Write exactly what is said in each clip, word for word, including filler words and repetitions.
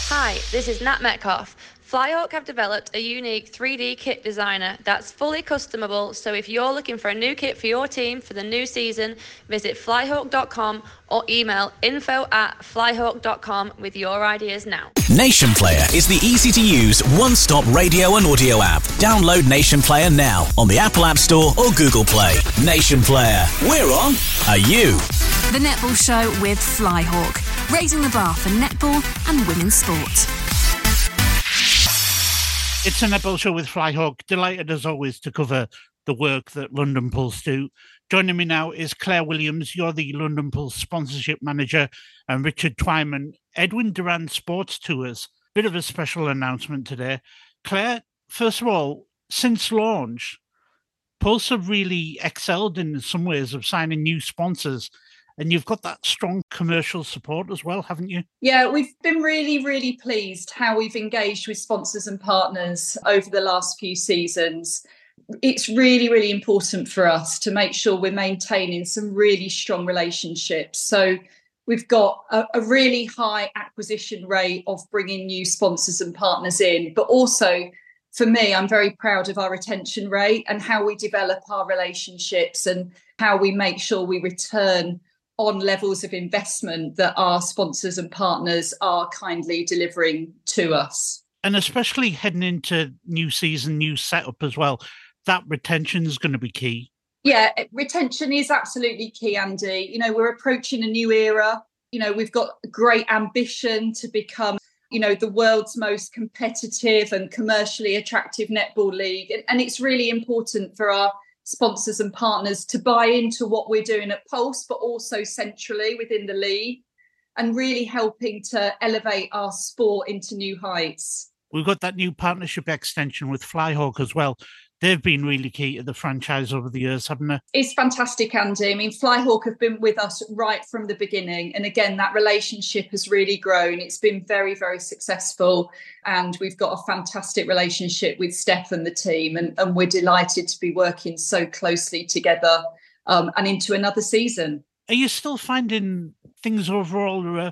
Hi, this is Nat Metcalf. Flyhawk have developed a unique three D kit designer that's fully customable, so if you're looking for a new kit for your team for the new season, visit flyhawk dot com or email info at flyhawk dot com with your ideas now. Nation Player is the easy-to-use, one-stop radio and audio app. Download Nation Player now on the Apple App Store or Google Play. Nation Player. We're on. Are you? The Netball Show with Flyhawk, raising the bar for netball and women's sport. It's a Netball Show with Flyhawk. Delighted as always to cover the work that London Pulse do. Joining me now is Claire Williams. You're the London Pulse sponsorship manager, and Richard Twyman, Edwin Durand Sports Tours. Bit of a special announcement today. Claire, first of all, since launch, Pulse have really excelled in some ways of signing new sponsors. And you've got that strong commercial support as well, haven't you? Yeah, we've been really, really pleased how we've engaged with sponsors and partners over the last few seasons. It's really, really important for us to make sure we're maintaining some really strong relationships. So we've got a, a really high acquisition rate of bringing new sponsors and partners in. But also, for me, I'm very proud of our retention rate and how we develop our relationships and how we make sure we return on levels of investment that our sponsors and partners are kindly delivering to us. And especially heading into new season, new setup as well, that retention is going to be key. Yeah, retention is absolutely key, Andy. You know, we're approaching a new era. You know, we've got great ambition to become, you know, the world's most competitive and commercially attractive netball league. And, and it's really important for our sponsors and partners to buy into what we're doing at Pulse, but also centrally within the league, and really helping to elevate our sport into new heights. We've got that new partnership extension with Flyhawk as well. They've been really key to the franchise over the years, haven't they? It's fantastic, Andy. I mean, Flyhawk have been with us right from the beginning. And again, that relationship has really grown. It's been very, very successful. And we've got a fantastic relationship with Steph and the team. And, and we're delighted to be working so closely together um, and into another season. Are you still finding things overall are, uh,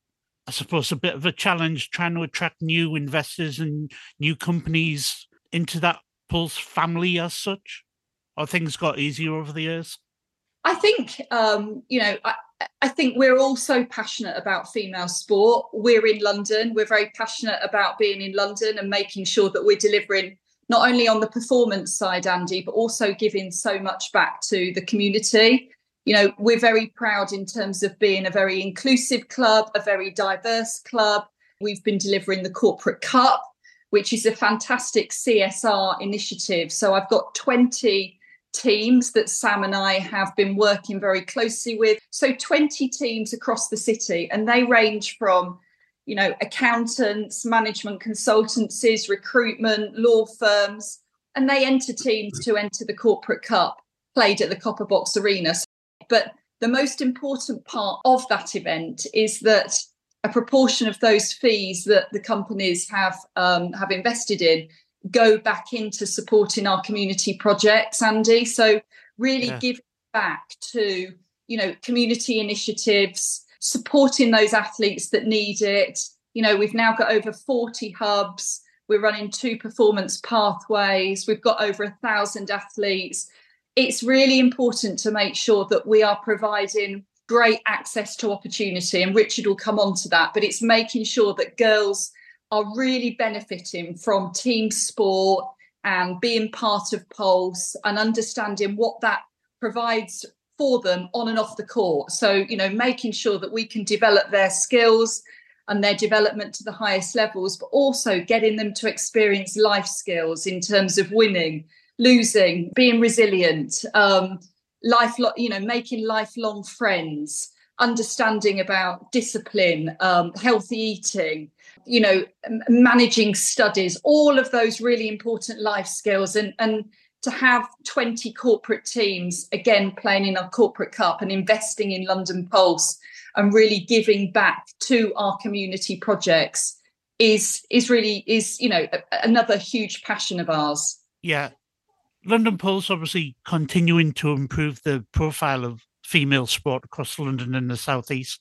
I suppose, a bit of a challenge trying to attract new investors and new companies into that Pulse family as such, or things got easier over the years? I think, um, you know, I, I think we're all so passionate about female sport. We're in London. We're very passionate about being in London and making sure that we're delivering not only on the performance side, Andy, but also giving so much back to the community. You know, we're very proud in terms of being a very inclusive club, a very diverse club. We've been delivering the Corporate Cup, which is a fantastic C S R initiative. So I've got twenty teams that Sam and I have been working very closely with. So twenty teams across the city, and they range from, you know, accountants, management consultancies, recruitment, law firms, and they enter teams to enter the Corporate Cup, played at the Copper Box Arena. But the most important part of that event is that a proportion of those fees that the companies have um, have invested in go back into supporting our community projects, Andy. So really yeah. give back to, you know, community initiatives, supporting those athletes that need it. You know, we've now got over forty hubs. We're running two performance pathways. We've got over a thousand athletes. It's really important to make sure that we are providing great access to opportunity, and Richard will come on to that, but it's making sure that girls are really benefiting from team sport and being part of Pulse and understanding what that provides for them on and off the court. So, you know, making sure that we can develop their skills and their development to the highest levels, but also getting them to experience life skills in terms of winning, losing, being resilient, um, life, you know, making lifelong friends, understanding about discipline, um, healthy eating, you know, managing studies, all of those really important life skills. And, and to have twenty corporate teams, again, playing in our Corporate Cup and investing in London Pulse and really giving back to our community projects is, is really, is, you know, a, another huge passion of ours. Yeah. London Pulse obviously continuing to improve the profile of female sport across London and the South East.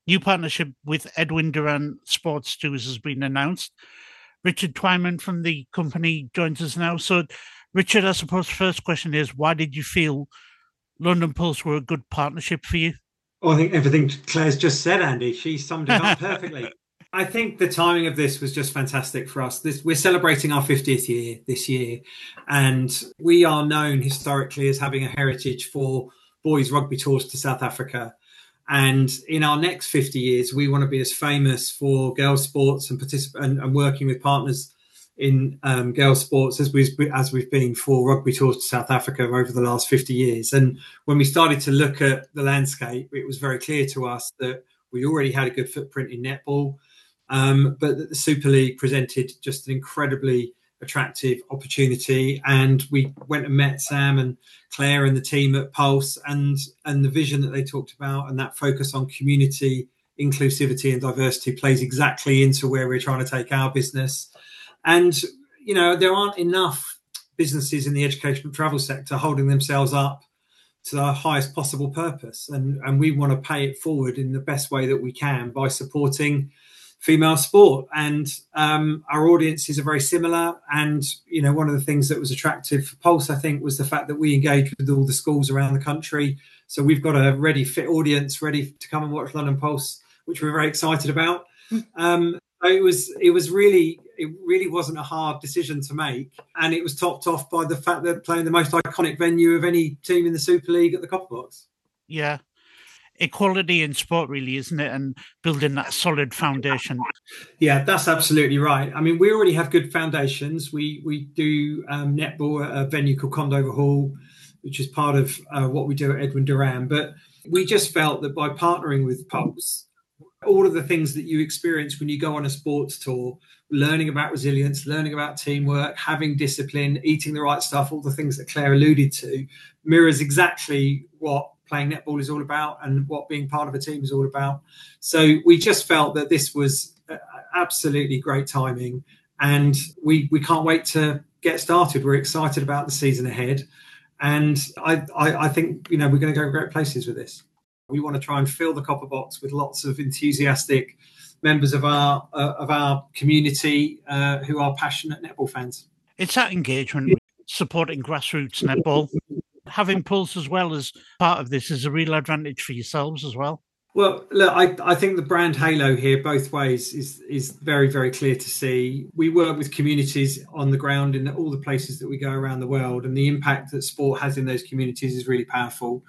New partnership with Edwin Durand Sports Tours has been announced. Richard Twyman from the company joins us now. So, Richard, I suppose the first question is, why did you feel London Pulse were a good partnership for you? Oh, I think everything Claire's just said, Andy, she summed it up perfectly. I think the timing of this was just fantastic for us. This, we're celebrating our fiftieth year this year, and we are known historically as having a heritage for boys rugby tours to South Africa. And in our next fifty years, we want to be as famous for girls' sports and particip- and, and working with partners in um, girls' sports as we've, as we've been for rugby tours to South Africa over the last fifty years. And when we started to look at the landscape, it was very clear to us that we already had a good footprint in netball, um, but that the Super League presented just an incredibly attractive opportunity. And we went and met Sam and Claire and the team at Pulse, and and the vision that they talked about and that focus on community, inclusivity and diversity plays exactly into where we're trying to take our business. And, you know, there aren't enough businesses in the educational travel sector holding themselves up to the highest possible purpose. And, and we want to pay it forward in the best way that we can by supporting female sport. And um, our audiences are very similar. And, you know, one of the things that was attractive for Pulse, I think, was the fact that we engage with all the schools around the country. So we've got a ready, fit audience ready to come and watch London Pulse, which we're very excited about. Um, it was, it was really, it really wasn't a hard decision to make. And it was topped off by the fact that playing the most iconic venue of any team in the Super League at the Copper Box. Yeah. Equality in sport, really, isn't it? And building that solid foundation. Yeah, that's absolutely right. I mean, we already have good foundations. We we do um, netball at a venue called Condover Hall, which is part of uh, what we do at Edwin Durand. But we just felt that by partnering with Pulse, all of the things that you experience when you go on a sports tour, learning about resilience, learning about teamwork, having discipline, eating the right stuff, all the things that Claire alluded to, mirrors exactly what playing netball is all about and what being part of a team is all about. So we just felt that this was absolutely great timing, and we we can't wait to get started. We're excited about the season ahead, and I, I, I think, you know, we're going to go great places with this. We want to try and fill the Copper Box with lots of enthusiastic members of our uh, of our community uh, who are passionate netball fans. It's that engagement, supporting grassroots netball. Having Pulse as well as part of this is a real advantage for yourselves as well. Well, look, I, I think the brand halo here both ways is is very, very clear to see. We work with communities on the ground in all the places that we go around the world, and the impact that sport has in those communities is really powerful.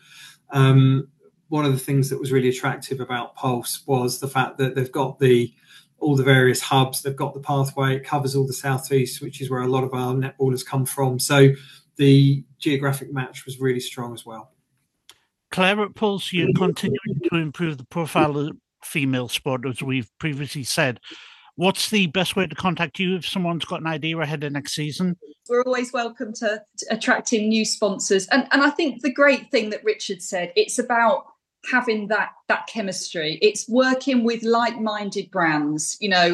Um, one of the things that was really attractive about Pulse was the fact that they've got the all the various hubs, they've got the pathway, it covers all the southeast, which is where a lot of our netballers come from. So the geographic match was really strong as well. Claire, at Pulse, you're continuing to improve the profile of female sport, as we've previously said. What's the best way to contact you if someone's got an idea ahead of next season? We're always welcome to, to attracting new sponsors. And, and I think the great thing that Richard said, it's about having that that chemistry. It's working with like-minded brands, you know,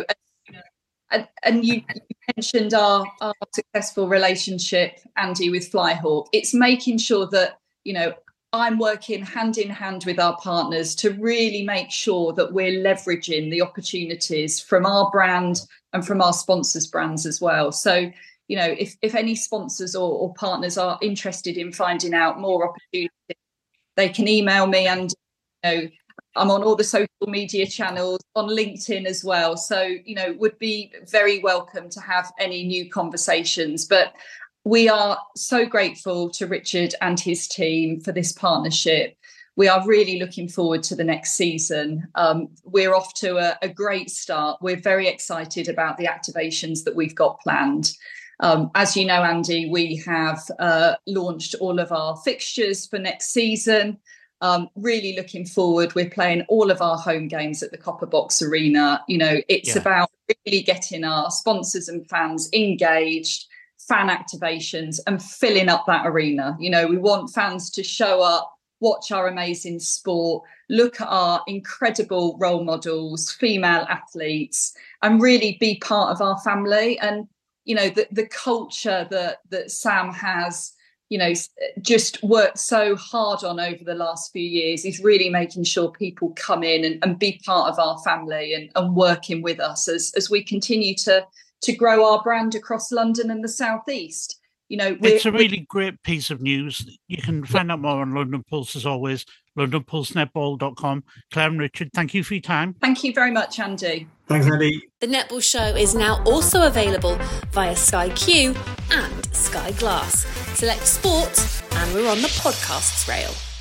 and, and you, you mentioned our, our successful relationship, Andy, with Flyhawk. It's making sure that, you know, I'm working hand in hand with our partners to really make sure that we're leveraging the opportunities from our brand and from our sponsors' brands as well. So, you know, if, if any sponsors or, or partners are interested in finding out more opportunities, they can email me, and, you know, I'm on all the social media channels, on LinkedIn as well. So, you know, would be very welcome to have any new conversations. But we are so grateful to Richard and his team for this partnership. We are really looking forward to the next season. Um, we're off to a, a great start. We're very excited about the activations that we've got planned. Um, as you know, Andy, we have uh, launched all of our fixtures for next season. Um, really looking forward. We're playing all of our home games at the Copper Box Arena. You know, it's yeah. about really getting our sponsors and fans engaged, fan activations, and filling up that arena. You know, we want fans to show up, watch our amazing sport, look at our incredible role models, female athletes, and really be part of our family. And, you know, the, the culture that that Sam has you know, just worked so hard on over the last few years is really making sure people come in and, and be part of our family and, and working with us as, as we continue to, to grow our brand across London and the South East. You know, it's a really great piece of news. You can find out more on London Pulse as always, london pulse netball dot com. Claire and Richard, thank you for your time. Thank you very much, Andy. Thanks, Andy. The Netball Show is now also available via Sky Q and Sky Glass. Select sport, and we're on the podcasts rail.